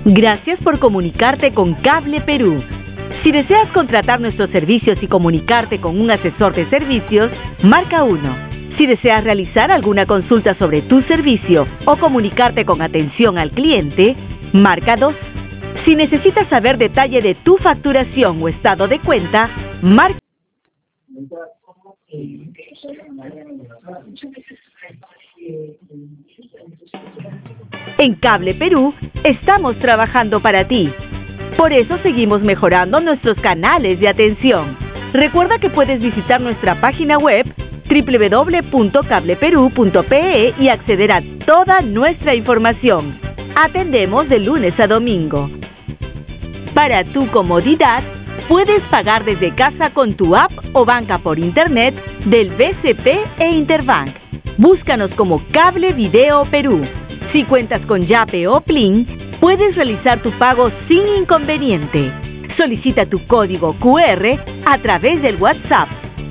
Gracias por comunicarte con Cable Perú. Si deseas contratar nuestros servicios y comunicarte con un asesor de servicios, marca 1. Si deseas realizar alguna consulta sobre tu servicio o comunicarte con atención al cliente, marca 2. Si necesitas saber detalle de tu facturación o estado de cuenta, marca. En Cable Perú estamos trabajando para ti. Por eso seguimos mejorando nuestros canales de atención. Recuerda que puedes visitar nuestra página web www.cableperú.pe y acceder a toda nuestra información. Atendemos de lunes a domingo. Para tu comodidad, puedes pagar desde casa con tu app o banca por internet del BCP e Interbank. Búscanos como Cable Video Perú. Si cuentas con Yape o Plin, puedes realizar tu pago sin inconveniente. Solicita tu código QR a través del WhatsApp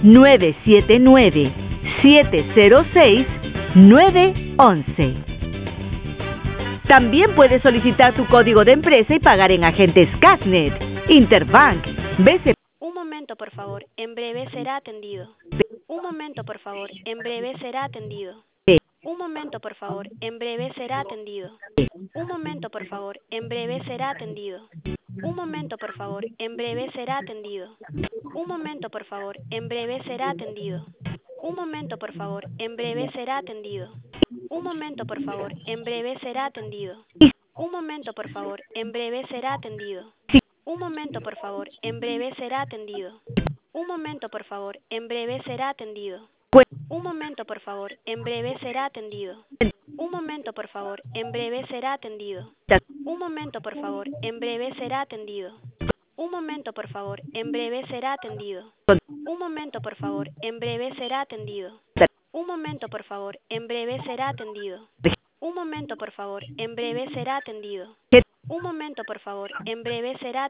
979-706-911. También puedes solicitar tu código de empresa y pagar en agentes Casnet, Interbank, BCP. Un momento, por favor. En breve será atendido. Un momento, por favor. En breve será atendido. Un momento, por favor. En breve será atendido. Un momento, por favor. En breve será atendido. Un momento, por favor. En breve será atendido. Un momento, por favor. En breve será atendido. Un momento, por favor. En breve será atendido. Un momento, por favor. En breve será atendido. Un momento, por favor. En breve será atendido. Un momento, por favor. En breve será atendido. Un momento, por favor. En breve será atendido. Un momento, por favor. En breve será atendido. Un momento, por favor. En breve será atendido. Un momento, por favor. En breve será atendido. Un momento, por favor. En breve será atendido. Un momento, por favor. En breve será atendido. Un momento, por favor. En breve será atendido. Un momento, por favor. En breve será atendido. Un momento, por favor. En breve será